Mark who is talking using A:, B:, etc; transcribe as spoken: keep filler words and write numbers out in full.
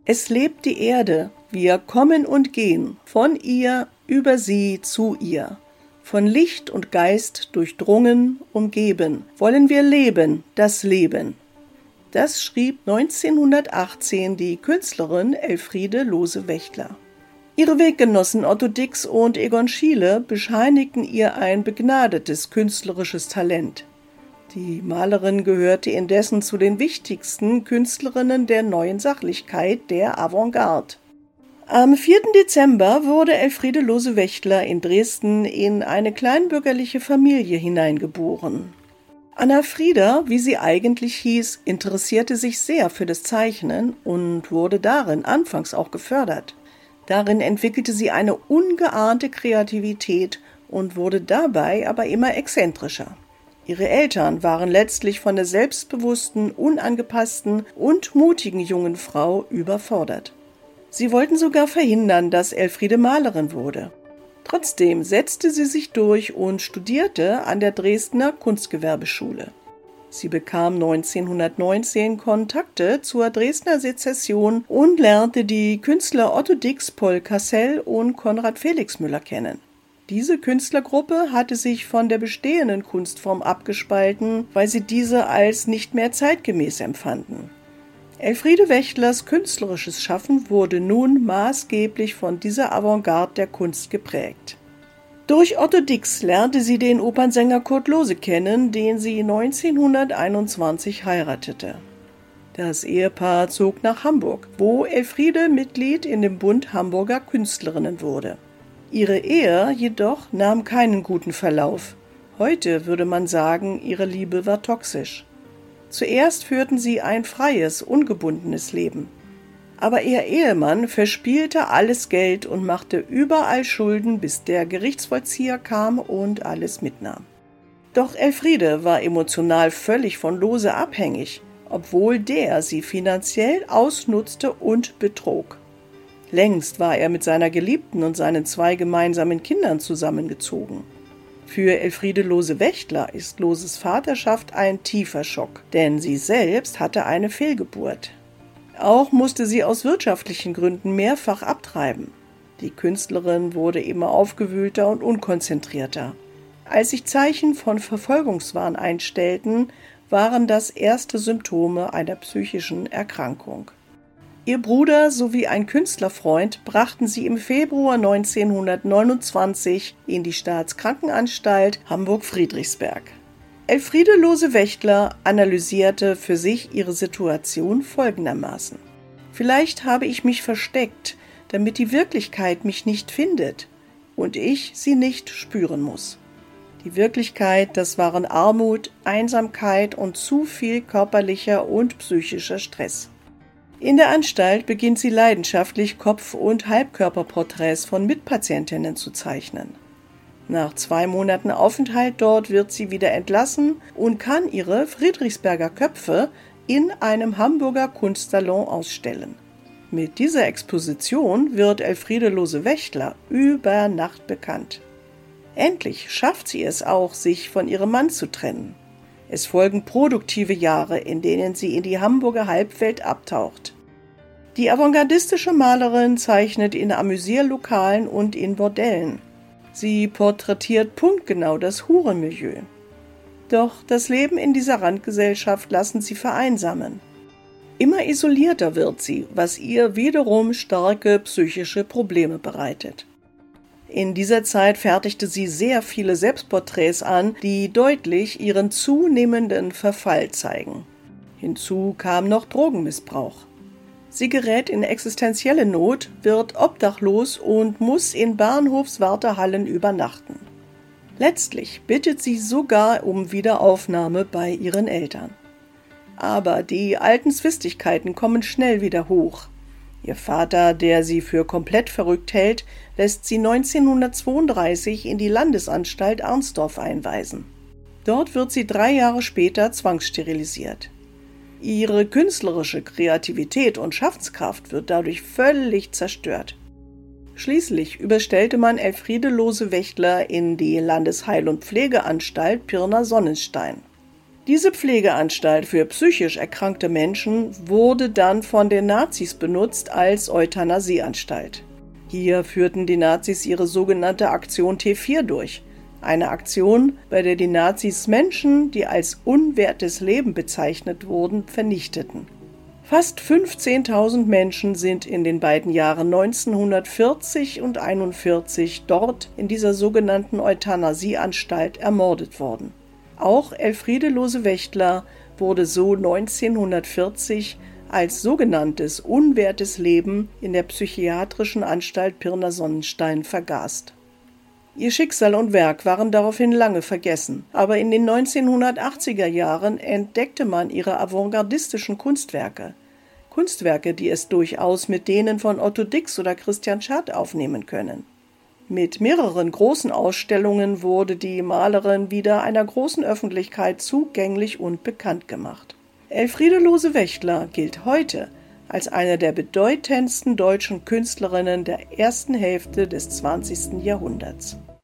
A: Es lebt die Erde, wir kommen und gehen, von ihr, über sie, zu ihr. Von Licht und Geist durchdrungen, umgeben, wollen wir leben, das Leben. Das schrieb neunzehnhundertachtzehn die Künstlerin Elfriede Lose-Wächtler. Ihre Weggenossen Otto Dix und Egon Schiele bescheinigten ihr ein begnadetes künstlerisches Talent. Die Malerin gehörte indessen zu den wichtigsten Künstlerinnen der neuen Sachlichkeit, der Avantgarde. Am vierten Dezember wurde Elfriede Lose-Wächtler in Dresden in eine kleinbürgerliche Familie hineingeboren. Anna Frieda, wie sie eigentlich hieß, interessierte sich sehr für das Zeichnen und wurde darin anfangs auch gefördert. Darin entwickelte sie eine ungeahnte Kreativität und wurde dabei aber immer exzentrischer. Ihre Eltern waren letztlich von der selbstbewussten, unangepassten und mutigen jungen Frau überfordert. Sie wollten sogar verhindern, dass Elfriede Malerin wurde. Trotzdem setzte sie sich durch und studierte an der Dresdner Kunstgewerbeschule. Sie bekam neunzehnhundertneunzehn Kontakte zur Dresdner Sezession und lernte die Künstler Otto Dix, Paul Cassel und Konrad Felix Müller kennen. Diese Künstlergruppe hatte sich von der bestehenden Kunstform abgespalten, weil sie diese als nicht mehr zeitgemäß empfanden. Elfriede Wächtlers künstlerisches Schaffen wurde nun maßgeblich von dieser Avantgarde der Kunst geprägt. Durch Otto Dix lernte sie den Opernsänger Kurt Lohse kennen, den sie neunzehnhunderteinundzwanzig heiratete. Das Ehepaar zog nach Hamburg, wo Elfriede Mitglied in dem Bund Hamburger Künstlerinnen wurde. Ihre Ehe jedoch nahm keinen guten Verlauf. Heute würde man sagen, ihre Liebe war toxisch. Zuerst führten sie ein freies, ungebundenes Leben. Aber ihr Ehemann verspielte alles Geld und machte überall Schulden, bis der Gerichtsvollzieher kam und alles mitnahm. Doch Elfriede war emotional völlig von Lohse abhängig, obwohl der sie finanziell ausnutzte und betrog. Längst war er mit seiner Geliebten und seinen zwei gemeinsamen Kindern zusammengezogen. Für Elfriede Lose-Wächtler ist Loses Vaterschaft ein tiefer Schock, denn sie selbst hatte eine Fehlgeburt. Auch musste sie aus wirtschaftlichen Gründen mehrfach abtreiben. Die Künstlerin wurde immer aufgewühlter und unkonzentrierter. Als sich Zeichen von Verfolgungswahn einstellten, waren das erste Symptome einer psychischen Erkrankung. Ihr Bruder sowie ein Künstlerfreund brachten sie im Februar neunzehnhundertneunundzwanzig in die Staatskrankenanstalt Hamburg-Friedrichsberg. Elfriede Lose-Wächtler analysierte für sich ihre Situation folgendermaßen: Vielleicht habe ich mich versteckt, damit die Wirklichkeit mich nicht findet und ich sie nicht spüren muss. Die Wirklichkeit, das waren Armut, Einsamkeit und zu viel körperlicher und psychischer Stress. In der Anstalt beginnt sie leidenschaftlich Kopf- und Halbkörperporträts von Mitpatientinnen zu zeichnen. Nach zwei Monaten Aufenthalt dort wird sie wieder entlassen und kann ihre Friedrichsberger Köpfe in einem Hamburger Kunstsalon ausstellen. Mit dieser Exposition wird Elfriede Lose-Wächtler über Nacht bekannt. Endlich schafft sie es auch, sich von ihrem Mann zu trennen. Es folgen produktive Jahre, in denen sie in die Hamburger Halbwelt abtaucht. Die avantgardistische Malerin zeichnet in Amüsierlokalen und in Bordellen. Sie porträtiert punktgenau das Hurenmilieu. Doch das Leben in dieser Randgesellschaft lassen sie vereinsamen. Immer isolierter wird sie, was ihr wiederum starke psychische Probleme bereitet. In dieser Zeit fertigte sie sehr viele Selbstporträts an, die deutlich ihren zunehmenden Verfall zeigen. Hinzu kam noch Drogenmissbrauch. Sie gerät in existenzielle Not, wird obdachlos und muss in Bahnhofswartehallen übernachten. Letztlich bittet sie sogar um Wiederaufnahme bei ihren Eltern. Aber die alten Zwistigkeiten kommen schnell wieder hoch. Ihr Vater, der sie für komplett verrückt hält, lässt sie neunzehnhundertzweiunddreißig in die Landesanstalt Arnsdorf einweisen. Dort wird sie drei Jahre später zwangssterilisiert. Ihre künstlerische Kreativität und Schaffenskraft wird dadurch völlig zerstört. Schließlich überstellte man Elfriede Lose-Wächtler in die Landesheil- und Pflegeanstalt Pirna-Sonnenstein. Diese Pflegeanstalt für psychisch erkrankte Menschen wurde dann von den Nazis benutzt als Euthanasieanstalt. Hier führten die Nazis ihre sogenannte Aktion T vier durch. Eine Aktion, bei der die Nazis Menschen, die als unwertes Leben bezeichnet wurden, vernichteten. Fast fünfzehntausend Menschen sind in den beiden Jahren neunzehnhundertvierzig und einundvierzig dort in dieser sogenannten Euthanasieanstalt ermordet worden. Auch Elfriede Lose-Wächtler wurde so neunzehnhundertvierzig als sogenanntes unwertes Leben in der psychiatrischen Anstalt Pirna-Sonnenstein vergast. Ihr Schicksal und Werk waren daraufhin lange vergessen, aber in den neunzehnhundertachtziger Jahren entdeckte man ihre avantgardistischen Kunstwerke. Kunstwerke, die es durchaus mit denen von Otto Dix oder Christian Schad aufnehmen können. Mit mehreren großen Ausstellungen wurde die Malerin wieder einer großen Öffentlichkeit zugänglich und bekannt gemacht. Elfriede Lose-Wächtler gilt heute als eine der bedeutendsten deutschen Künstlerinnen der ersten Hälfte des zwanzigsten Jahrhunderts.